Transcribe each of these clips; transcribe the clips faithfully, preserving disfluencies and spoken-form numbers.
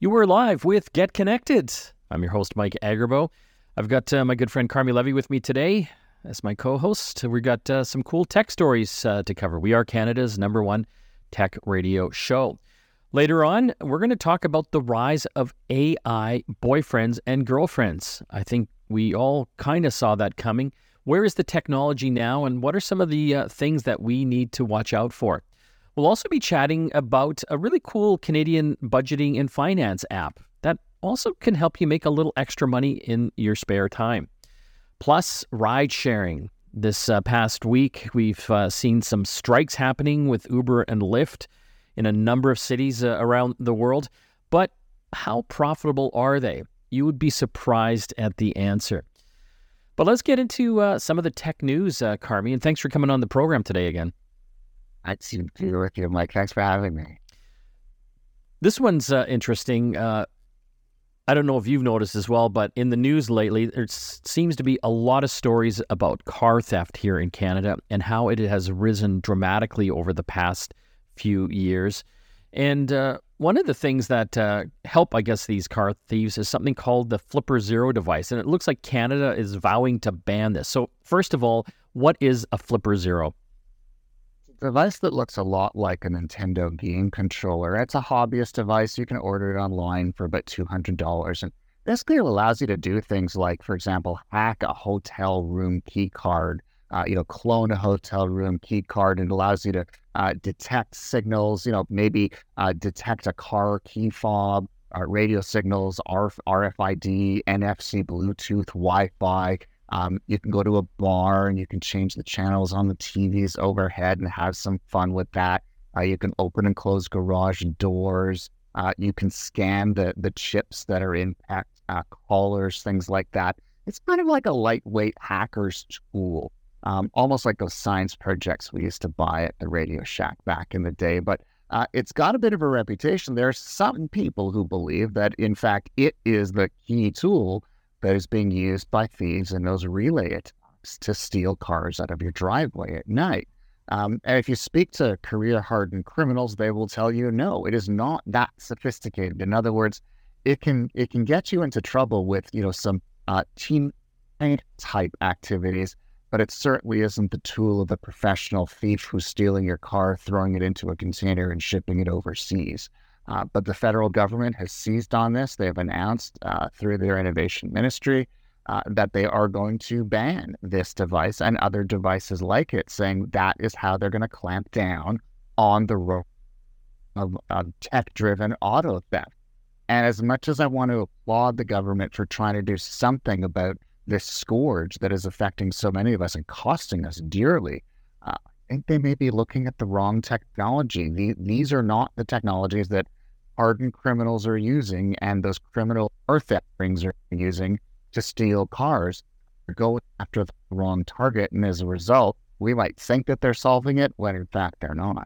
You were live with Get Connected. I'm your host, Mike Agerbo. I've got uh, my good friend Carmi Levy with me today as my co-host. We've got uh, some cool tech stories uh, to cover. We are Canada's number one tech radio show. Later on, we're going to talk about the rise of A I boyfriends and girlfriends. I think we all kind of saw that coming. Where is the technology now, and what are some of the uh, things that we need to watch out for? We'll also be chatting about a really cool Canadian budgeting and finance app that also can help you make a little extra money in your spare time. Plus, ride sharing. This uh, past week, we've uh, seen some strikes happening with Uber and Lyft in a number of cities uh, around the world. But how profitable are they? You would be surprised at the answer. But let's get into uh, some of the tech news, uh, Carmi, and thanks for coming on the program today again. I'd see you with you, Mike. Thanks for having me. This one's uh, interesting. Uh, I don't know if you've noticed as well, but in the news lately, there seems to be a lot of stories about car theft here in Canada and how it has risen dramatically over the past few years. And uh, one of the things that uh, help, I guess, these car thieves is something called the Flipper Zero device. And it looks like Canada is vowing to ban this. So first of all, what is a Flipper Zero? Device that looks a lot like a Nintendo game controller. It's a hobbyist device. You can order it online for about two hundred dollars. And basically it allows you to do things like, for example, hack a hotel room key card, uh, you know, clone a hotel room key card, and allows you to uh, detect signals, you know, maybe uh, detect a car key fob, uh, radio signals, R F I D, N F C, Bluetooth, Wi-Fi. Um, you can go to a bar and you can change the channels on the T Vs overhead and have some fun with that. Uh, you can open and close garage doors. Uh, you can scan the the chips that are in uh, collars, things like that. It's kind of like a lightweight hacker's tool, um, almost like those science projects we used to buy at the Radio Shack back in the day. But uh, it's got a bit of a reputation. There are some people who believe that, in fact, it is the key tool that is being used by thieves in those relay attacks to steal cars out of your driveway at night. Um, and if you speak to career-hardened criminals, they will tell you, no, it is not that sophisticated. In other words, it can it can get you into trouble with, you know, some uh, team type activities, but it certainly isn't the tool of the professional thief who's stealing your car, throwing it into a container, and shipping it overseas. Uh, but the federal government has seized on this. They have announced uh, through their innovation ministry uh, that they are going to ban this device and other devices like it, saying that is how they're going to clamp down on the road of, of tech-driven auto theft. And as much as I want to applaud the government for trying to do something about this scourge that is affecting so many of us and costing us dearly, uh, I think they may be looking at the wrong technology. The, these are not the technologies that hardened criminals are using and those criminal car theft rings are using to steal cars. They're going after the wrong target, and as a result, we might think that they're solving it when in fact they're not.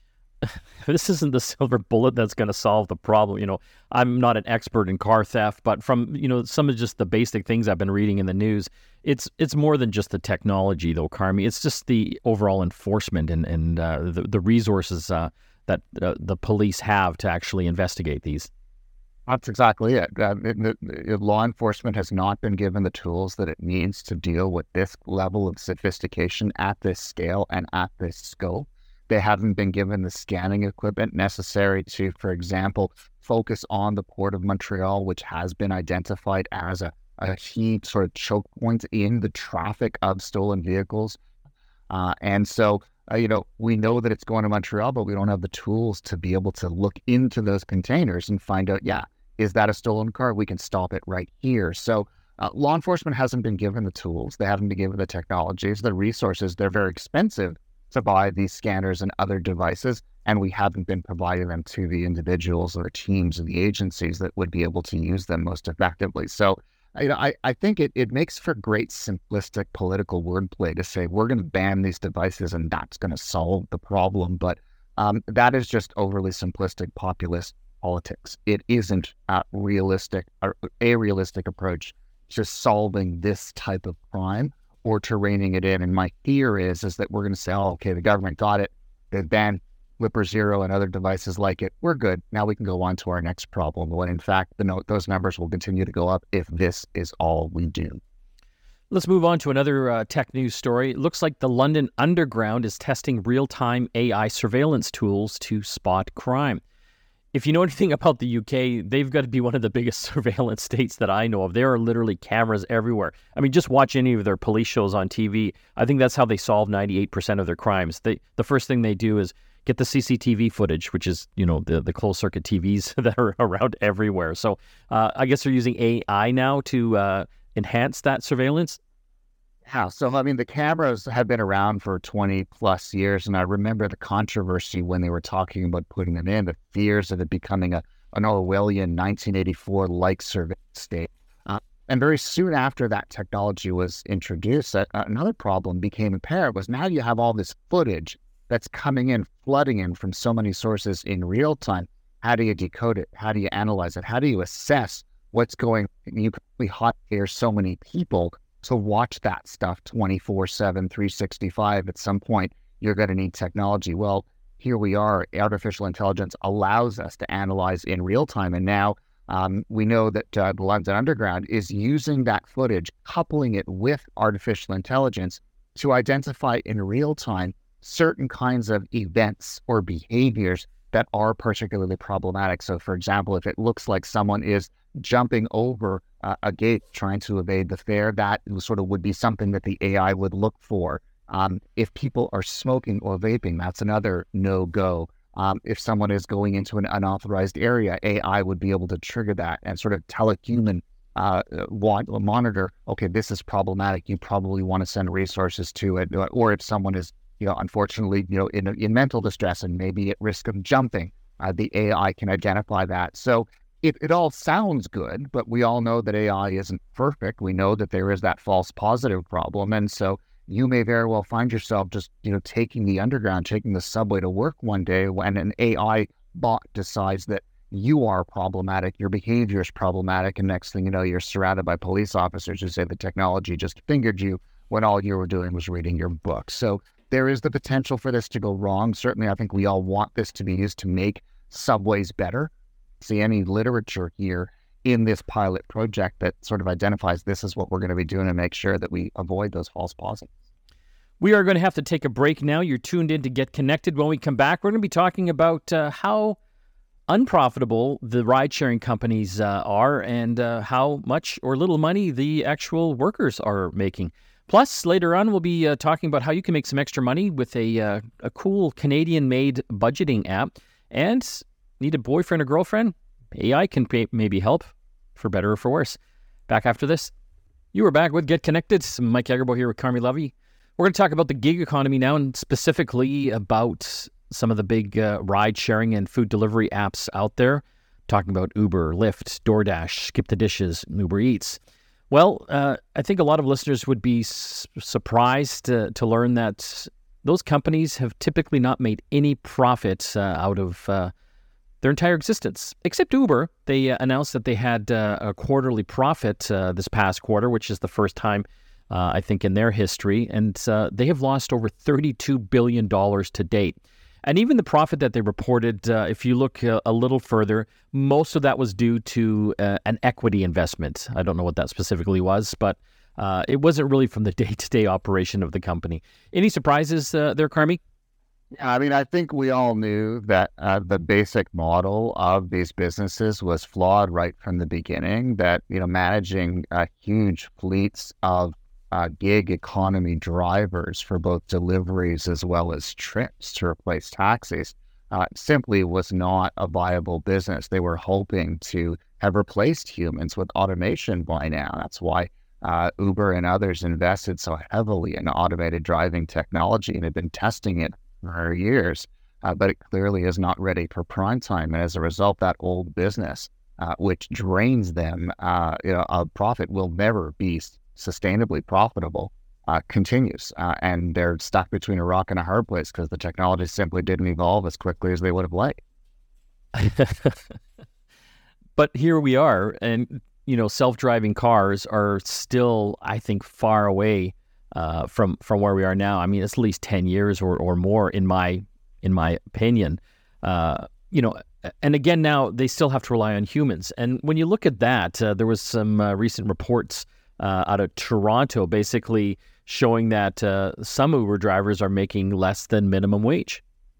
This isn't the silver bullet that's going to solve the problem. You know, I'm not an expert in car theft, but from, you know, some of just the basic things I've been reading in the news, it's it's more than just the technology, though, Carmi. It's just the overall enforcement and, and uh, the, the resources uh, that uh, the police have to actually investigate these. That's exactly it. Uh, the, the, law enforcement has not been given the tools that it needs to deal with this level of sophistication at this scale and at this scope. They haven't been given the scanning equipment necessary to, for example, focus on the Port of Montreal, which has been identified as a, a key sort of choke point in the traffic of stolen vehicles. Uh, and so, uh, you know, we know that it's going to Montreal, but we don't have the tools to be able to look into those containers and find out, yeah, is that a stolen car? We can stop it right here. So uh, law enforcement hasn't been given the tools. They haven't been given the technologies, the resources. They're very expensive to buy these scanners and other devices, and we haven't been providing them to the individuals or teams or the agencies that would be able to use them most effectively. So, you know, I, I think it, it makes for great simplistic political wordplay to say we're going to ban these devices and that's going to solve the problem. But um, that is just overly simplistic populist politics. It isn't a realistic or a realistic approach to solving this type of crime or to reining it in. And my fear is, is that we're going to say, oh, okay, the government got it. They've banned Flipper Zero and other devices like it, we're good. Now we can go on to our next problem, when in fact, the note, those numbers will continue to go up if this is all we do. Let's move on to another uh, tech news story. It looks like the London Underground is testing real-time A I surveillance tools to spot crime. If you know anything about the U K, they've got to be one of the biggest surveillance states that I know of. There are literally cameras everywhere. I mean, just watch any of their police shows on T V. I think that's how they solve ninety-eight percent of their crimes. They, the first thing they do is get the C C T V footage, which is, you know, the, the closed-circuit T Vs that are around everywhere. So uh, I guess they're using A I now to uh, enhance that surveillance. Yeah, so I mean, the cameras have been around for twenty plus years, and I remember the controversy when they were talking about putting them in, the fears of it becoming a an Orwellian nineteen eighty-four-like surveillance state. Uh, and very soon after that technology was introduced, uh, another problem became apparent was now you have all this footage that's coming in, flooding in from so many sources in real time. How do you decode it? How do you analyze it? How do you assess what's going on? You can only hot air so many people to watch that stuff twenty-four seven, three sixty-five. At some point, you're going to need technology. Well, here we are. Artificial intelligence allows us to analyze in real time. And now um, we know that uh, the London Underground is using that footage, coupling it with artificial intelligence to identify in real time certain kinds of events or behaviors that are particularly problematic. So, for example, if it looks like someone is jumping over uh, a gate trying to evade the fare, that sort of would be something that the A I would look for. Um, if people are smoking or vaping, that's another no-go. Um, if someone is going into an unauthorized area, A I would be able to trigger that and sort of tell a human uh, want, monitor, okay, this is problematic. You probably want to send resources to it. Or if someone is, you know, unfortunately, you know, in, in mental distress and maybe at risk of jumping, uh, the A I can identify that. So it, it all sounds good, but we all know that A I isn't perfect. We know that there is that false positive problem. And so you may very well find yourself just, you know, taking the underground, taking the subway to work one day when an A I bot decides that you are problematic, your behavior is problematic, and next thing you know, you're surrounded by police officers who say the technology just fingered you when all you were doing was reading your book. So there is the potential for this to go wrong. Certainly, I think we all want this to be used to make subways better. See any literature here in this pilot project that sort of identifies this is what we're going to be doing to make sure that we avoid those false positives. We are going to have to take a break now. You're tuned in to Get Connected. When we come back, we're going to be talking about uh, how unprofitable the ride-sharing companies uh, are and uh, how much or little money the actual workers are making. Plus, later on, we'll be uh, talking about how you can make some extra money with a, uh, a cool Canadian-made budgeting app. And need a boyfriend or girlfriend? A I can pay, maybe help, for better or for worse. Back after this. You are back with Get Connected. Mike Agerbo here with Carmi Levy. We're going to talk about the gig economy now, and specifically about some of the big uh, ride-sharing and food delivery apps out there. Talking about Uber, Lyft, DoorDash, Skip the Dishes, Uber Eats. Well, uh, I think a lot of listeners would be s- surprised uh, to learn that those companies have typically not made any profit uh, out of uh, their entire existence. Except Uber. They uh, announced that they had uh, a quarterly profit uh, this past quarter, which is the first time, uh, I think, in their history. And uh, they have lost over thirty-two billion dollars to date. And even the profit that they reported, uh, if you look uh, a little further, most of that was due to uh, an equity investment. I don't know what that specifically was, but uh, it wasn't really from the day-to-day operation of the company. Any surprises uh, there, Carmi? Yeah, I mean, I think we all knew that uh, the basic model of these businesses was flawed right from the beginning, that, you know, managing uh, huge fleets of Uh, gig economy drivers for both deliveries as well as trips to replace taxis uh, simply was not a viable business. They were hoping to have replaced humans with automation by now. That's why uh, Uber and others invested so heavily in automated driving technology and have been testing it for years, uh, but it clearly is not ready for prime time. And as a result, that old business, uh, which drains them, uh, you know, a profit, will never be sustainably profitable, uh, continues. Uh, and they're stuck between a rock and a hard place because the technology simply didn't evolve as quickly as they would have liked. But here we are, and, you know, self-driving cars are still, I think, far away uh, from, from where we are now. I mean, it's at least ten years or, or more in my in my opinion. Uh, you know, and again, now they still have to rely on humans. And when you look at that, uh, there was some uh, recent reports uh, out of Toronto basically showing that uh, some Uber drivers are making less than minimum wage.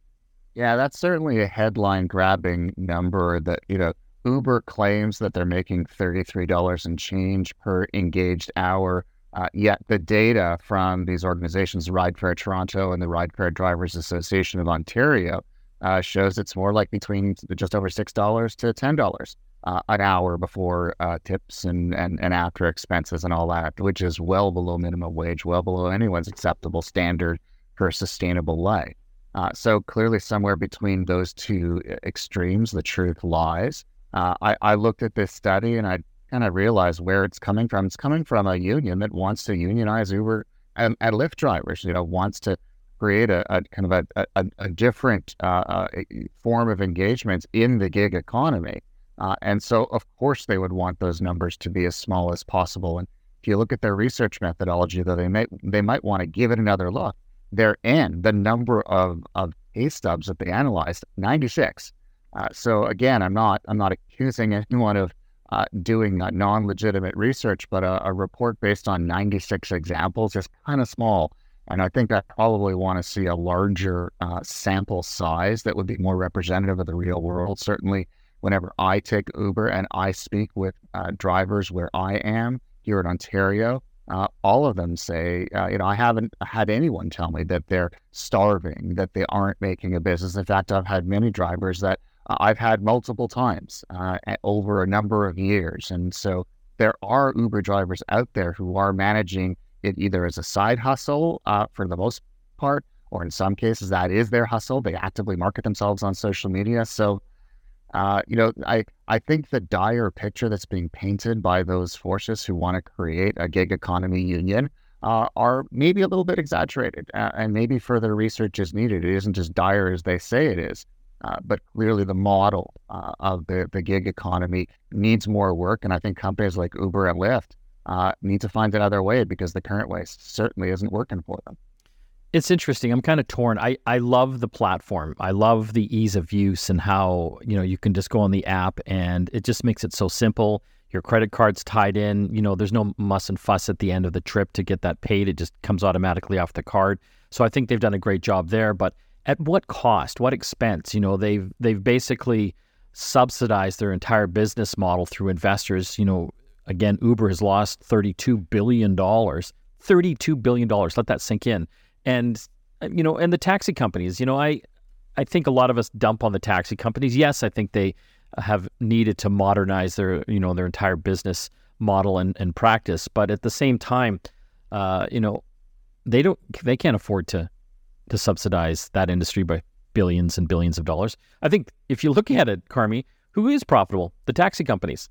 Yeah, that's certainly a headline-grabbing number that, you know, Uber claims that they're making thirty-three dollars and change per engaged hour. Uh, yet the data from these organizations, Ridefare Toronto and the Ridefare Drivers Association of Ontario, uh, shows it's more like between just over six dollars to ten dollars uh, an hour before uh, tips and, and, and after expenses and all that, which is well below minimum wage, well below anyone's acceptable standard for a sustainable life. Uh, so clearly somewhere between those two extremes, the truth lies. Uh, I, I looked at this study and I kind of realized where it's coming from. It's coming from a union that wants to unionize Uber and, and Lyft drivers, you know, wants to create a, a kind of a, a, a different uh, uh, form of engagement in the gig economy. Uh, and so, of course, they would want those numbers to be as small as possible. And if you look at their research methodology, though, they may they might want to give it another look. Their N, the number of, of pay stubs that they analyzed, ninety-six. Uh, so again, I'm not I'm not accusing anyone of uh, doing uh, non-legitimate research, but a, a report based on ninety-six examples is kind of small. And I think I probably want to see a larger uh, sample size that would be more representative of the real world. Certainly, whenever I take Uber and I speak with uh, drivers where I am here in Ontario, Uh, all of them say, uh, you know, I haven't had anyone tell me that they're starving, that they aren't making a business. In fact, I've had many drivers that uh, I've had multiple times uh, over a number of years. And so there are Uber drivers out there who are managing it either as a side hustle uh, for the most part, or in some cases that is their hustle. They actively market themselves on social media. So Uh, you know, I, I think the dire picture that's being painted by those forces who want to create a gig economy union uh, are maybe a little bit exaggerated, uh, and maybe further research is needed. It isn't as dire as they say it is, uh, but clearly the model uh, of the, the gig economy needs more work, and I think companies like Uber and Lyft uh, need to find another way because the current way certainly isn't working for them. It's interesting. I'm kind of torn. I, I love the platform. I love the ease of use and how, you know, you can just go on the app and it just makes it so simple. Your credit card's tied in. You know, there's no muss and fuss at the end of the trip to get that paid. It just comes automatically off the card. So I think they've done a great job there. But at what cost? What expense? You know, they've they've basically subsidized their entire business model through investors. You know, again, Uber has lost thirty-two billion dollars. thirty-two billion dollars. Let that sink in. And, you know, and the taxi companies, you know, I, I think a lot of us dump on the taxi companies. Yes, I think they have needed to modernize their, you know, their entire business model and, and practice. But at the same time, uh, you know, they don't, they can't afford to, to subsidize that industry by billions and billions of dollars. I think if you look at it, Carmi, who is profitable? The taxi companies.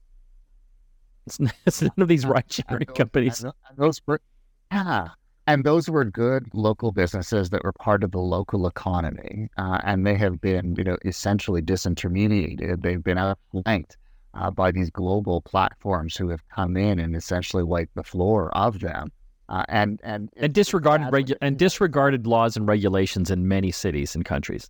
It's, it's none of these ride-sharing companies. And those were, yeah. And those were good local businesses that were part of the local economy, uh, and they have been, you know, essentially disintermediated. They've been outflanked uh, by these global platforms who have come in and essentially wiped the floor of them, uh, and and and disregarded regu- and disregarded laws and regulations in many cities and countries.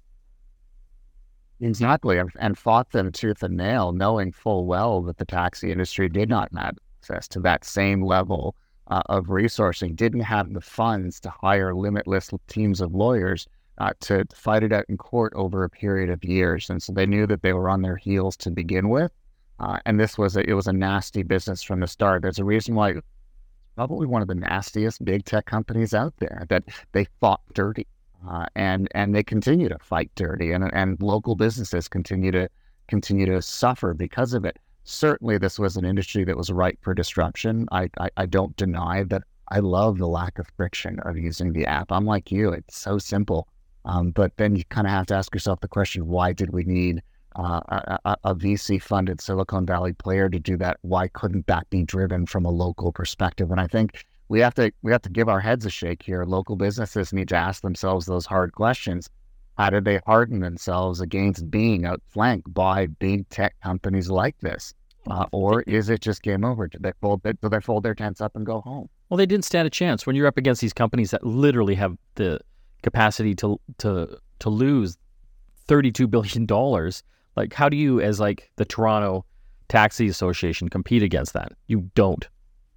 Exactly, and, and fought them tooth and nail, knowing full well that the taxi industry did not have access to that same level Uh, of resourcing, didn't have the funds to hire limitless teams of lawyers uh, to fight it out in court over a period of years. And so they knew that they were on their heels to begin with. Uh, and this was a, it was a nasty business from the start. There's a reason why it's probably one of the nastiest big tech companies out there, that they fought dirty uh, and, and they continue to fight dirty, and, and local businesses continue to continue to suffer because of it. Certainly, this was an industry that was ripe for disruption. I, I, I don't deny that I love the lack of friction of using the app. I'm like you, it's so simple. Um, but then you kind of have to ask yourself the question, why did we need uh, a, a, a V C-funded Silicon Valley player to do that? Why couldn't that be driven from a local perspective? And I think we have to we have to give our heads a shake here. Local businesses need to ask themselves those hard questions. How did they harden themselves against being outflanked by big tech companies like this? Uh, or is it just game over? Do they fold do they fold their tents up and go home? Well, they didn't stand a chance. When you're up against these companies that literally have the capacity to to to lose thirty-two billion dollars. Like, how do you, as like the Toronto Taxi Association, compete against that? You don't.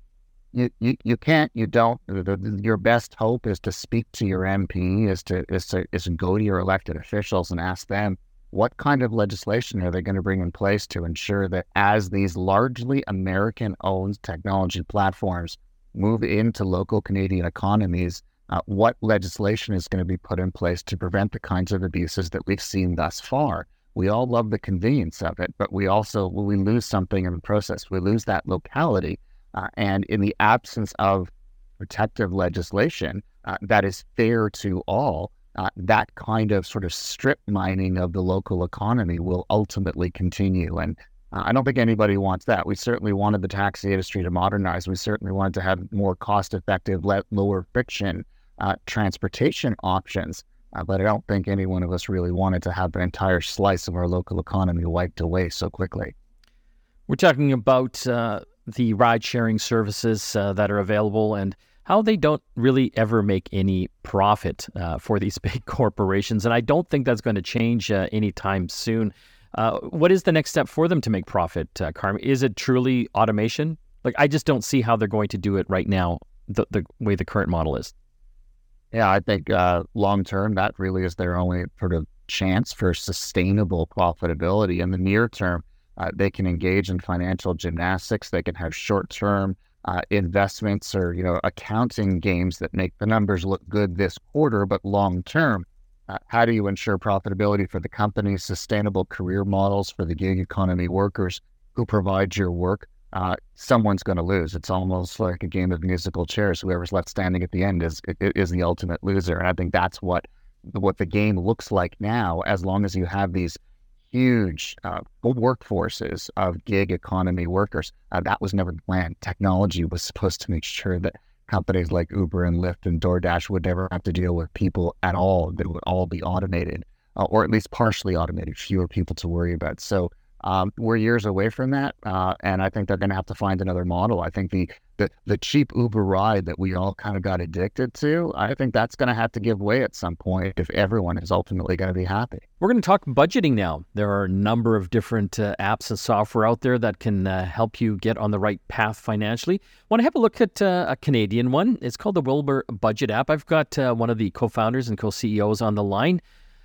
You, you you can't. You don't. The, the, your best hope is to speak to your M P, is to is to is to go to your elected officials and ask them what kind of legislation are they going to bring in place to ensure that as these largely American-owned technology platforms move into local Canadian economies, uh, what legislation is going to be put in place to prevent the kinds of abuses that we've seen thus far. We all love the convenience of it, but we also we lose something in the process. We lose that locality. Uh, and in the absence of protective legislation uh, that is fair to all, uh, that kind of sort of strip mining of the local economy will ultimately continue. And uh, I don't think anybody wants that. We certainly wanted the taxi industry to modernize. We certainly wanted to have more cost-effective, le- lower friction uh, transportation options. Uh, but I don't think any one of us really wanted to have an entire slice of our local economy wiped away so quickly. We're talking about uh, the ride-sharing services uh, that are available and how they don't really ever make any profit uh, for these big corporations. And I don't think that's going to change uh, anytime soon. Uh, what is the next step for them to make profit, uh, Carmi? Is it truly automation? Like, I just don't see how they're going to do it right now, the, the way the current model is. Yeah, I think uh, long-term, that really is their only sort of chance for sustainable profitability. In the near term, uh, they can engage in financial gymnastics. They can have short-term uh, investments or, you know, accounting games that make the numbers look good this quarter, but long-term, uh, how do you ensure profitability for the company, sustainable career models for the gig economy workers who provide your work? Uh, someone's going to lose. It's almost like a game of musical chairs. Whoever's left standing at the end is is the ultimate loser. And I think that's what what the game looks like now, as long as you have these huge uh, workforces of gig economy workers. Uh, that was never the plan. Technology was supposed to make sure that companies like Uber and Lyft and DoorDash would never have to deal with people at all. They would all be automated, uh, or at least partially automated, fewer people to worry about. So Um, we're years away from that, uh, and I think they're going to have to find another model. I think the, the the cheap Uber ride that we all kind of got addicted to, I think that's going to have to give way at some point if everyone is ultimately going to be happy. We're going to talk budgeting now. There are a number of different uh, apps and software out there that can uh, help you get on the right path financially. Want to have a look at uh, a Canadian one. It's called the Wilbur Budget app. I've got uh, one of the co-founders and co-C E Os on the line,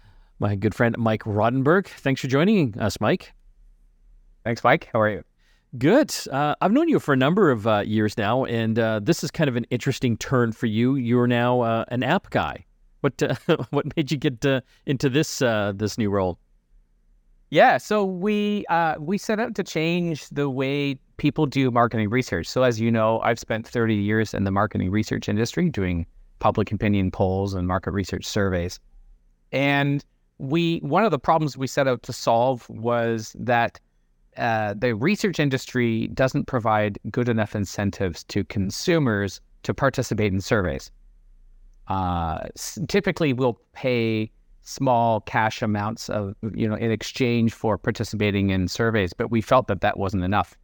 my good friend Mike Rodenberg. Thanks for joining us, Mike. Thanks, Mike. How are you? Good. Uh, I've known you for a number of uh, years now, and uh, this is kind of an interesting turn for you. You're now uh, an app guy. What uh, what made you get uh, into this uh, this new role? Yeah, so we uh, we set out to change the way people do marketing research. So as you know, I've spent thirty years in the marketing research industry doing public opinion polls and market research surveys. And we one of the problems we set out to solve was that Uh, the research industry doesn't provide good enough incentives to consumers to participate in surveys. Uh, typically, we'll pay small cash amounts of, you know, in exchange for participating in surveys, but we felt that that wasn't enough.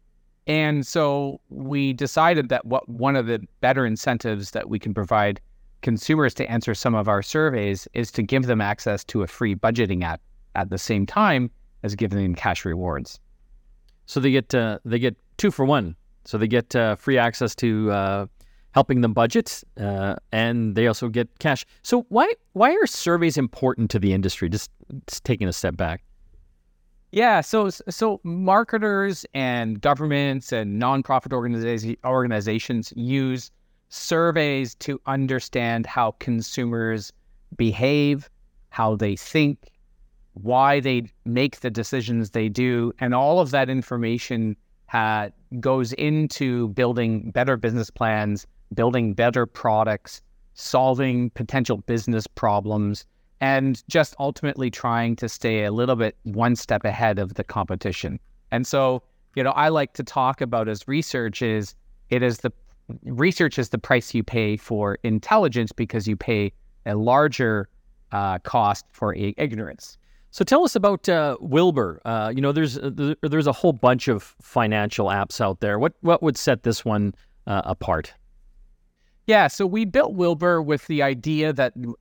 And so we decided that what one of the better incentives that we can provide consumers to answer some of our surveys is to give them access to a free budgeting app at the same time as giving them cash rewards. So they get uh, they get two for one. So they get uh, free access to uh, helping them budget, uh, and they also get cash. So why why are surveys important to the industry? Just, just taking a step back. Yeah, so so marketers and governments and nonprofit organiza- organizations use surveys to understand how consumers behave, how they think, why they make the decisions they do, and all of that information uh, goes into building better business plans, building better products, solving potential business problems, and just ultimately trying to stay a little bit one step ahead of the competition. And so, you know, I like to talk about as research is, it is the, research is the price you pay for intelligence because you pay a larger uh, cost for a- ignorance. So tell us about uh, Wilbur. Uh, you know, there's uh, there's a whole bunch of financial apps out there. What what would set this one uh, apart? Yeah, so we built Wilbur with the idea that ev-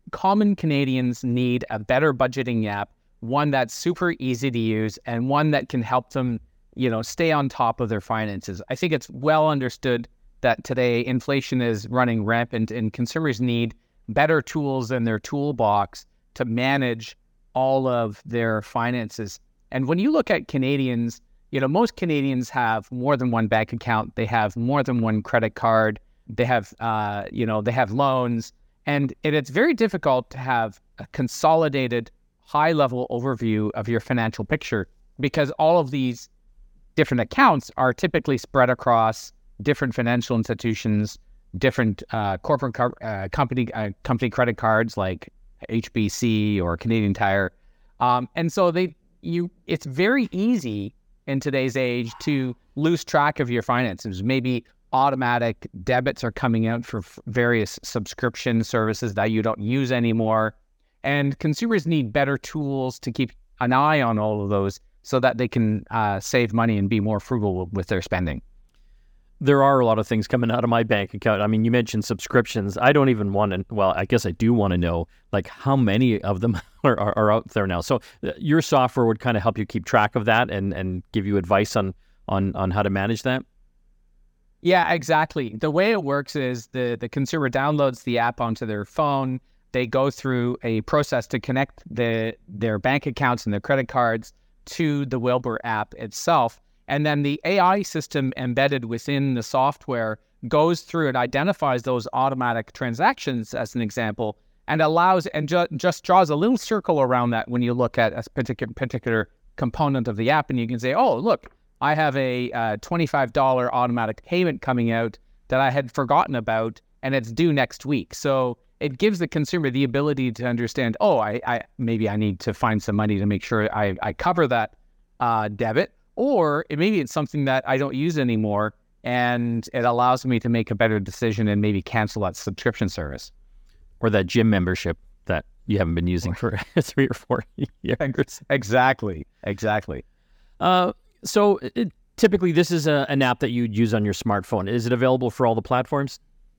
common Canadians need a better budgeting app, one that's super easy to use and one that can help them, you know, stay on top of their finances. I think it's well understood that today inflation is running rampant and consumers need better tools in their toolbox to manage all of their finances. And when you look at Canadians, you know, most Canadians have more than one bank account. They have more than one credit card. They have, uh, you know, they have loans. And it, it's very difficult to have a consolidated, high-level overview of your financial picture because all of these different accounts are typically spread across different financial institutions, different uh, corporate car- uh, company uh, company credit cards like H B C or Canadian Tire, um, and so they you it's very easy in today's age to lose track of your finances. Maybe automatic debits are coming out for f- various subscription services that you don't use anymore, and consumers need better tools to keep an eye on all of those so that they can uh, save money and be more frugal with their spending. There are a lot of things coming out of my bank account. I mean, you mentioned subscriptions. I don't even want to, well, I guess I do want to know, like, how many of them are, are, are out there now. So uh, your software would kind of help you keep track of that and, and give you advice on, on, on how to manage that? Yeah, exactly. The way it works is the, the consumer downloads the app onto their phone. They go through a process to connect the their bank accounts and their credit cards to the Wilbur app itself. And then the A I system embedded within the software goes through and identifies those automatic transactions, as an example, and allows and ju- just draws a little circle around that when you look at a particular particular component of the app, and you can say, "Oh, look, I have a uh, twenty-five dollars automatic payment coming out that I had forgotten about, and it's due next week." So it gives the consumer the ability to understand, "Oh, I, I maybe I need to find some money to make sure I, I cover that uh, debit." Or it, maybe it's something that I don't use anymore, and it allows me to make a better decision and maybe cancel that subscription service. Or that gym membership that you haven't been using for three or four years. Exactly, exactly. Uh, so it, typically this is a, an app that you'd use on your smartphone. Is it available for all the platforms?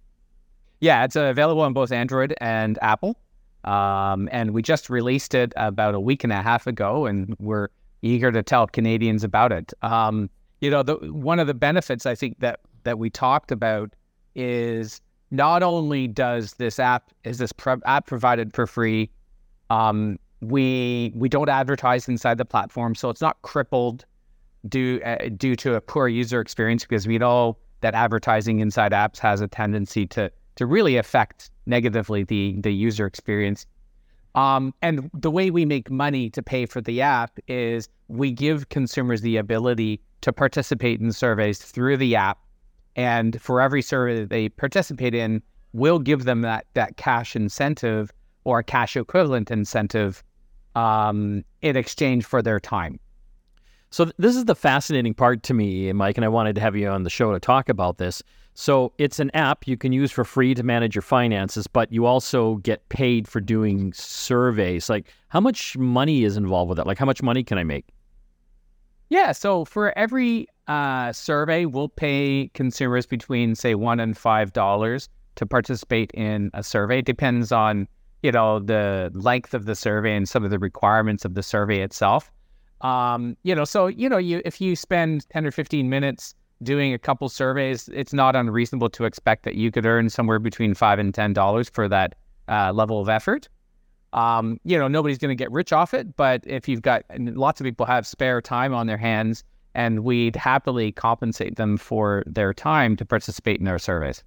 Yeah, it's uh, available on both Android and Apple. Um, and we just released it about a week and a half ago, and we're eager to tell Canadians about it. Um, you know, the, one of the benefits I think that that we talked about is not only does this app is this pre- app provided for free. Um, we we don't advertise inside the platform, so it's not crippled due uh, due to a poor user experience, because we know that advertising inside apps has a tendency to to really affect negatively the the user experience. Um, and the way we make money to pay for the app is we give consumers the ability to participate in surveys through the app. And for every survey that they participate in, we'll give them that that cash incentive or a cash equivalent incentive um, in exchange for their time. So th- this is the fascinating part to me, Mike, and I wanted to have you on the show to talk about this. So it's an app you can use for free to manage your finances, but you also get paid for doing surveys. Like, how much money is involved with that? Like, how much money can I make? Yeah, so for every uh, survey, we'll pay consumers between, say, one and five dollars to participate in a survey. It depends on, you know, the length of the survey and some of the requirements of the survey itself. Um, you know, so you know, you if you spend ten or fifteen minutes doing a couple surveys, it's not unreasonable to expect that you could earn somewhere between five and ten dollars for that uh, level of effort. Um, you know, nobody's going to get rich off it, but if you've got, and lots of people have spare time on their hands, and we'd happily compensate them for their time to participate in our surveys.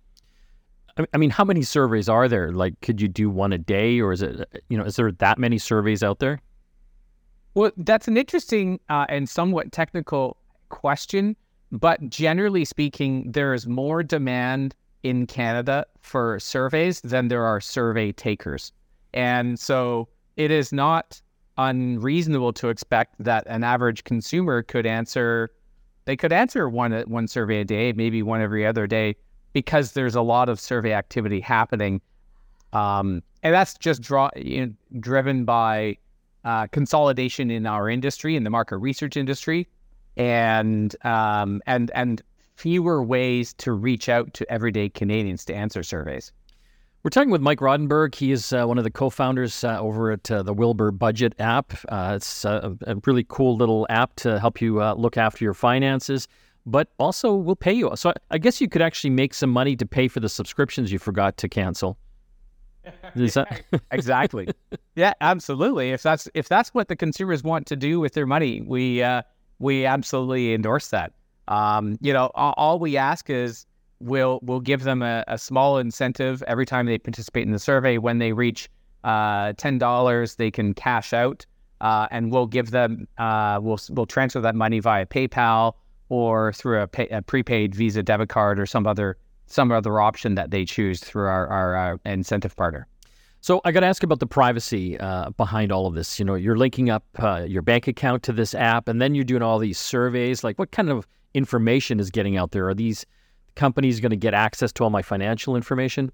I mean, how many surveys are there? Like, could you do one a day, or is it, you know, is there that many surveys out there? Well, that's an interesting uh, and somewhat technical question. But generally speaking, there is more demand in Canada for surveys than there are survey takers. And so it is not unreasonable to expect that an average consumer could answer, they could answer one one survey a day, maybe one every other day, because there's a lot of survey activity happening. Um, and that's just draw, you know, driven by uh, consolidation in our industry, in the market research industry. And um, and and fewer ways to reach out to everyday Canadians to answer surveys. We're talking with Mike Rodenberg. He is uh, one of the co-founders uh, over at uh, the Wilbur Budget app. Uh, it's uh, a really cool little app to help you uh, look after your finances, but also will pay you. So I guess you could actually make some money to pay for the subscriptions you forgot to cancel. Is that... Exactly. Yeah, absolutely. If that's if that's what the consumers want to do with their money, we uh, we absolutely endorse that. Um, you know, all, all we ask is we'll we'll give them a, a small incentive every time they participate in the survey. When they reach uh, ten dollars, they can cash out, uh, and we'll give them uh, we'll we'll transfer that money via PayPal or through a, pay, a prepaid Visa debit card or some other some other option that they choose through our, our, our incentive partner. So I got to ask about the privacy uh, behind all of this. You know, you're linking up uh, your bank account to this app, and then you're doing all these surveys. Like, what kind of information is getting out there? Are these companies going to get access to all my financial information?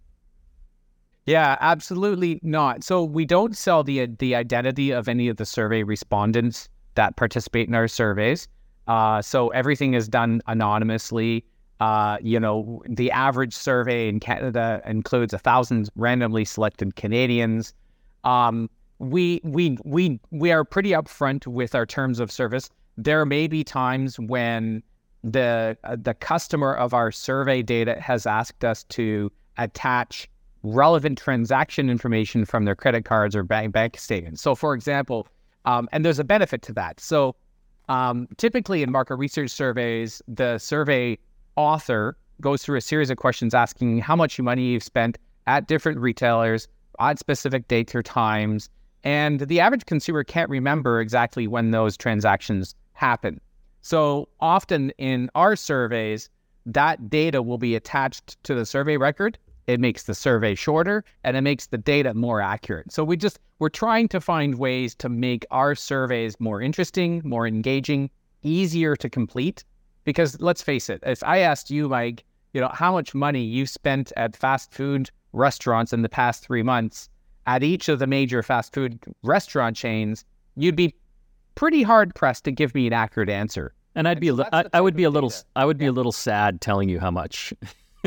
Yeah, absolutely not. So we don't sell the the identity of any of the survey respondents that participate in our surveys. Uh, so everything is done anonymously. Uh, you know, the average survey in Canada includes a thousand randomly selected Canadians. Um, we we we we are pretty upfront with our terms of service. There may be times when the uh, the customer of our survey data has asked us to attach relevant transaction information from their credit cards or bank bank statements. So, for example, um, and there's a benefit to that. So, um, typically in market research surveys, the survey author goes through a series of questions asking how much money you've spent at different retailers at specific dates or times, and the average consumer can't remember exactly when those transactions happen. So often in our surveys, that data will be attached to the survey record. It makes the survey shorter and it makes the data more accurate. So we just, we're trying to find ways to make our surveys more interesting, more engaging, easier to complete. Because let's face it, if I asked you, Mike, you know, how much money you spent at fast food restaurants in the past three months at each of the major fast food restaurant chains, you'd be pretty hard pressed to give me an accurate answer. And I'd be, so a, I, I would be a little, data. I would be yeah. a little sad telling you how much.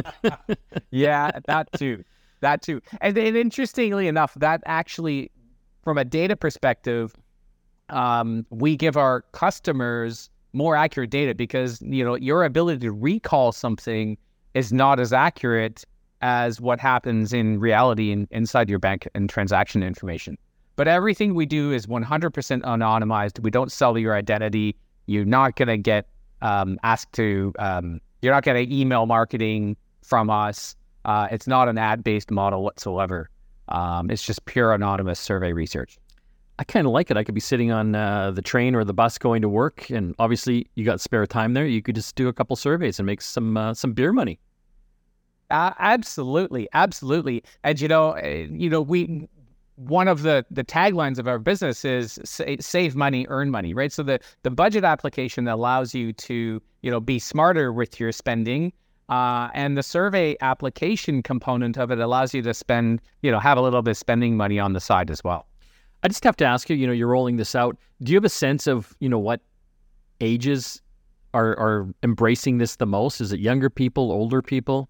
Yeah, that too, that too. And, and interestingly enough, that actually, from a data perspective, um, we give our customers more accurate data because, you know, your ability to recall something is not as accurate as what happens in reality in, inside your bank and transaction information. But everything we do is one hundred percent anonymized. We don't sell your identity. You're not going to get um, asked to, um, you're not going to email marketing from us. Uh, it's not an ad-based model whatsoever. Um, it's just pure anonymous survey research. I kind of like it. I could be sitting on uh, the train or the bus going to work, and obviously you got spare time there. You could just do a couple surveys and make some uh, some beer money. Uh, absolutely, absolutely. And you know, you know, we one of the the taglines of our business is save money, earn money, right? So the the budget application allows you to, you know, be smarter with your spending. Uh, and the survey application component of it allows you to spend, you know, have a little bit of spending money on the side as well. I just have to ask you, you know, you're rolling this out. Do you have a sense of, you know, what ages are are embracing this the most? Is it younger people, older people?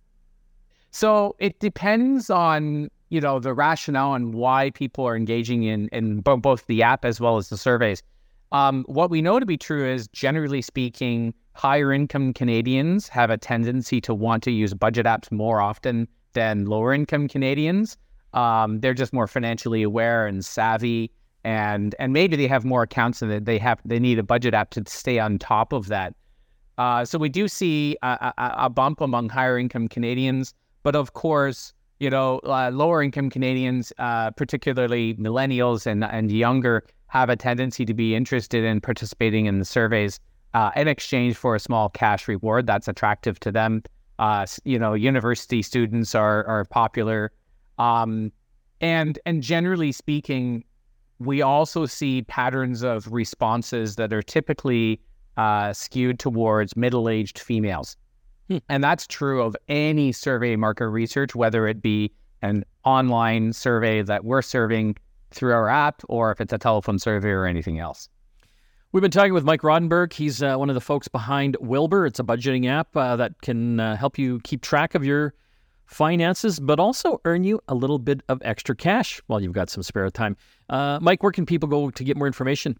So it depends on, you know, the rationale and why people are engaging in, in both the app as well as the surveys. Um, what we know to be true is, generally speaking, higher income Canadians have a tendency to want to use budget apps more often than lower income Canadians. Um, they're just more financially aware and savvy, and and maybe they have more accounts and they have they need a budget app to stay on top of that. Uh, so we do see a, a, a bump among higher income Canadians, but of course, you know, uh, lower income Canadians, uh, particularly millennials and and younger, have a tendency to be interested in participating in the surveys uh, in exchange for a small cash reward that's attractive to them. Uh, you know, university students are are popular. Um, and, and generally speaking, we also see patterns of responses that are typically, uh, skewed towards middle-aged females. Hmm. And that's true of any survey market research, whether it be an online survey that we're serving through our app, or if it's a telephone survey or anything else. We've been talking with Mike Rodenberg. He's uh, one of the folks behind Wilbur. It's a budgeting app uh, that can uh, help you keep track of your finances, but also earn you a little bit of extra cash while you've got some spare time. Uh, Mike, where can people go to get more information?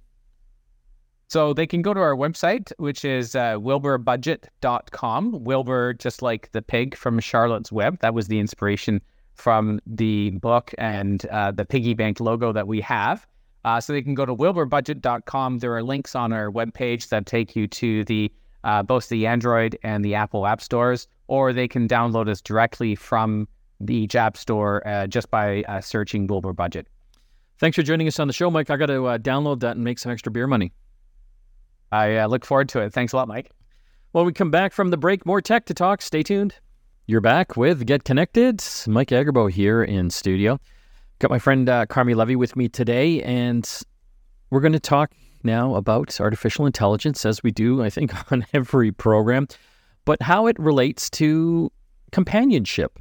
So they can go to our website, which is uh, wilbur budget dot com. Wilbur, just like the pig from Charlotte's Web. That was the inspiration from the book and uh, the piggy bank logo that we have. Uh, so they can go to wilbur budget dot com. There are links on our webpage that take you to the uh, both the Android and the Apple app stores, or they can download us directly from the each app store uh, just by uh, searching Wilbur Budget. Thanks for joining us on the show, Mike. I got to uh, download that and make some extra beer money. I uh, look forward to it. Thanks a lot, Mike. When we come back from the break, more tech to talk. Stay tuned. You're back with Get Connected. Mike Agerbo here in studio. Got my friend uh, Carmi Levy with me today, and we're going to talk now about artificial intelligence, as we do, I think, on every program, but how it relates to companionship.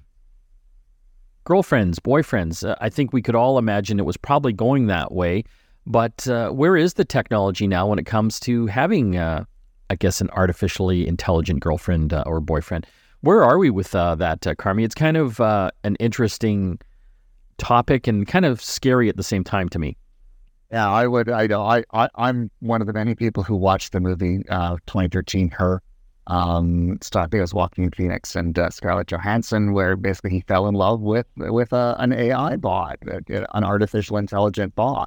Girlfriends, boyfriends. Uh, I think we could all imagine it was probably going that way, but uh, where is the technology now when it comes to having, uh, I guess, an artificially intelligent girlfriend uh, or boyfriend? Where are we with uh, that, uh, Carmi? It's kind of uh, an interesting topic and kind of scary at the same time to me. Yeah, I would. I know. I, I I'm one of the many people who watched the movie uh, twenty thirteen, Her. Um, starting as Joaquin Phoenix and uh, Scarlett Johansson, where basically he fell in love with with uh, an A I bot, an artificial intelligent bot.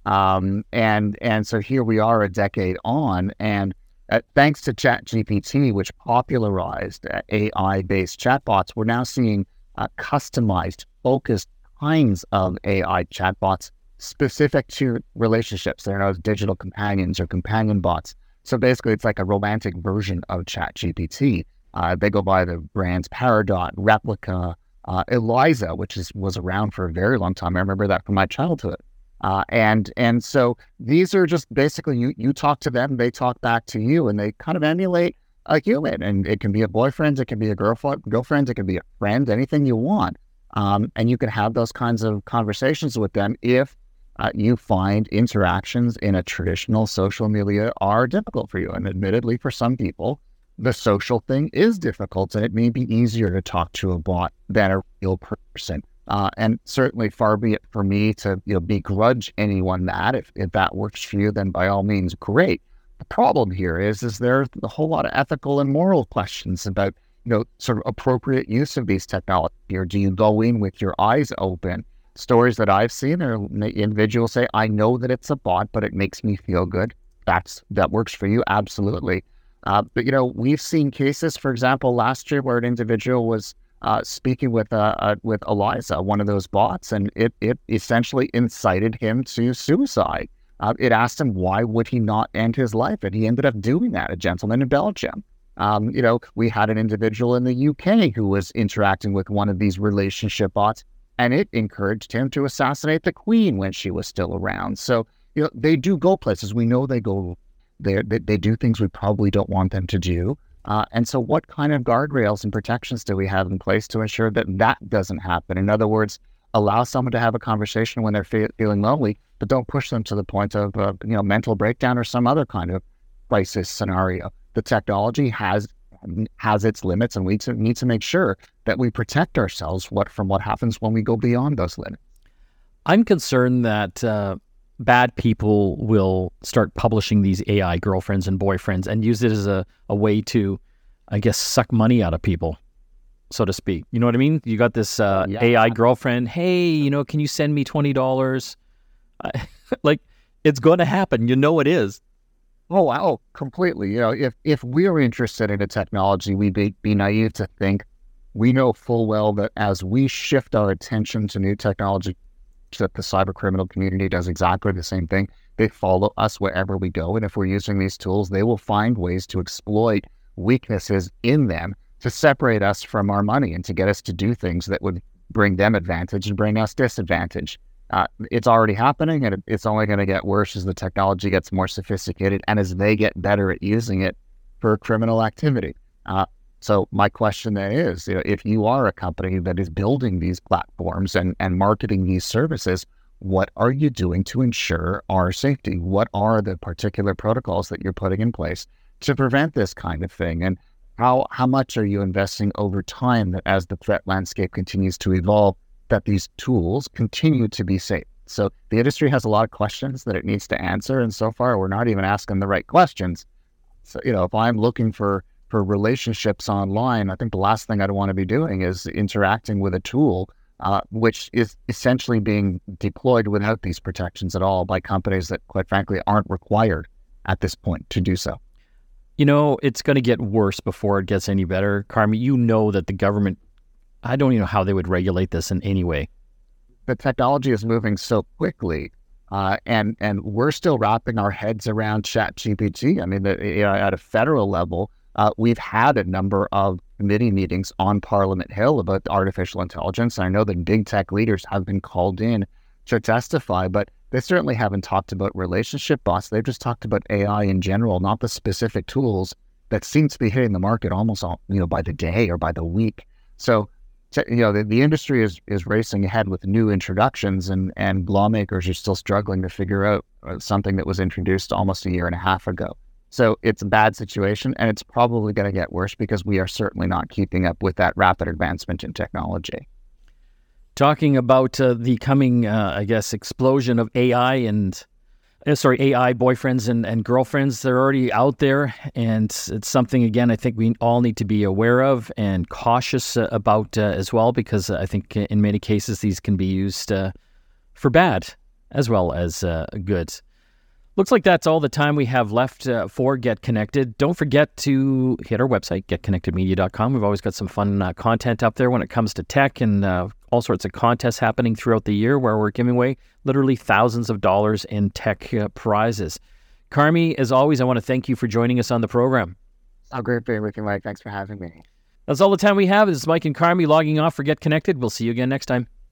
Um, and and so here we are, a decade on, and uh, thanks to ChatGPT, which popularized uh, A I-based chatbots, we're now seeing uh, customized, focused kinds of A I chatbots specific to relationships. They're known as digital companions or companion bots. So basically, it's like a romantic version of ChatGPT. Uh, they go by the brands Paradot, Replica, uh, Eliza, which is was around for a very long time. I remember that from my childhood. Uh, and and so these are just basically you you talk to them, they talk back to you, and they kind of emulate a human. And it can be a boyfriend, it can be a girlfriend, girlfriend, it can be a friend, anything you want. Um, and you can have those kinds of conversations with them if Uh, you find interactions in a traditional social media are difficult for you. And admittedly, for some people, the social thing is difficult, and it may be easier to talk to a bot than a real person. Uh, and certainly, far be it for me to you know begrudge anyone that. If, if that works for you, then by all means, great. The problem here is, is there's a whole lot of ethical and moral questions about you know sort of appropriate use of these technologies. Or do you go in with your eyes open? Stories that I've seen are individuals say, I know that it's a bot, but it makes me feel good. That's that works for you, absolutely. Uh, but, you know, we've seen cases, for example, last year where an individual was uh, speaking with uh, uh, with Eliza, one of those bots, and it, it essentially incited him to suicide. Uh, it asked him, why would he not end his life? And he ended up doing that, a gentleman in Belgium. Um, you know, we had an individual in the U K who was interacting with one of these relationship bots, and it encouraged him to assassinate the Queen when she was still around. So, you know, they do go places. We know they go there. They, they do things we probably don't want them to do. Uh, and so what kind of guardrails and protections do we have in place to ensure that that doesn't happen? In other words, allow someone to have a conversation when they're fe- feeling lonely, but don't push them to the point of, uh, you know, mental breakdown or some other kind of crisis scenario. The technology has has its limits, and we to, need to make sure that we protect ourselves what from what happens when we go beyond those limits. I'm concerned that uh, bad people will start publishing these A I girlfriends and boyfriends and use it as a, a way to, I guess, suck money out of people, so to speak. You know what I mean? You got this uh, yeah. A I girlfriend. Hey, you know, can you send me twenty dollars? Like, it's going to happen. You know it is. Oh, wow, completely. You know, if, if we're interested in a technology, we'd be, be naive to think we know full well that as we shift our attention to new technology, that the cyber criminal community does exactly the same thing. They follow us wherever we go. And if we're using these tools, they will find ways to exploit weaknesses in them to separate us from our money and to get us to do things that would bring them advantage and bring us disadvantage. Uh, it's already happening, and it's only going to get worse as the technology gets more sophisticated and as they get better at using it for criminal activity. Uh, so my question then is, you know, if you are a company that is building these platforms and, and marketing these services, what are you doing to ensure our safety? What are the particular protocols that you're putting in place to prevent this kind of thing? And how how much are you investing over time that as the threat landscape continues to evolve, that these tools continue to be safe? So the industry has a lot of questions that it needs to answer, and so far we're not even asking the right questions. So, you know, if I'm looking for for relationships online, I think the last thing I'd want to be doing is interacting with a tool uh, which is essentially being deployed without these protections at all by companies that, quite frankly, aren't required at this point to do so. You know, it's going to get worse before it gets any better. Carmi, you know that the government, I don't even know how they would regulate this in any way. The technology is moving so quickly, uh, and and we're still wrapping our heads around ChatGPT. I mean, the, you know, at a federal level, uh, we've had a number of committee meetings on Parliament Hill about artificial intelligence. And I know that big tech leaders have been called in to testify, but they certainly haven't talked about relationship bots. They've just talked about A I in general, not the specific tools that seem to be hitting the market almost all, you know, by the day or by the week. So, you know, the, the industry is is racing ahead with new introductions, and, and lawmakers are still struggling to figure out something that was introduced almost a year and a half ago. So it's a bad situation, and it's probably going to get worse because we are certainly not keeping up with that rapid advancement in technology. Talking about uh, the coming, uh, I guess, explosion of A I and, uh, sorry, A I boyfriends and, and girlfriends, they're already out there. And it's something, again, I think we all need to be aware of and cautious uh, about uh, as well, because I think in many cases these can be used uh, for bad as well as uh, good. Looks like that's all the time we have left uh, for Get Connected. Don't forget to hit our website, get connected media dot com. We've always got some fun uh, content up there when it comes to tech, and uh, all sorts of contests happening throughout the year where we're giving away literally thousands of dollars in tech uh, prizes. Carmi, as always, I want to thank you for joining us on the program. Oh, great being with you, Mike. Thanks for having me. That's all the time we have. This is Mike and Carmi logging off for Get Connected. We'll see you again next time.